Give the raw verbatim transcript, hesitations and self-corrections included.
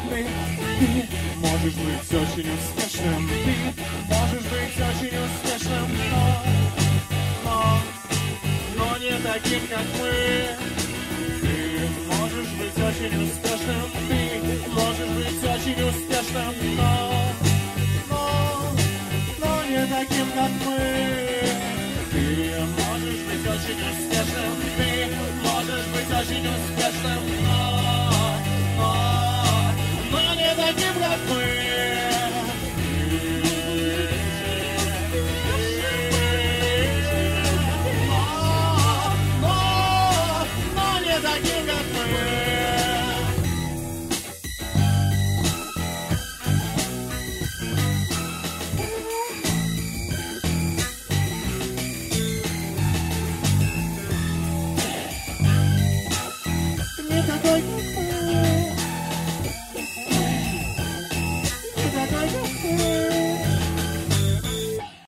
Ты, ты можешь быть очень успешным, ты можешь быть очень успешным, но, но, но не таким, как мы. Ты можешь быть очень успешным, ты можешь быть очень успешным, но, но, но не таким, как мы. Ты можешь быть очень успешным, ты можешь быть очень успешным, но, но, но не таким, как мы. Like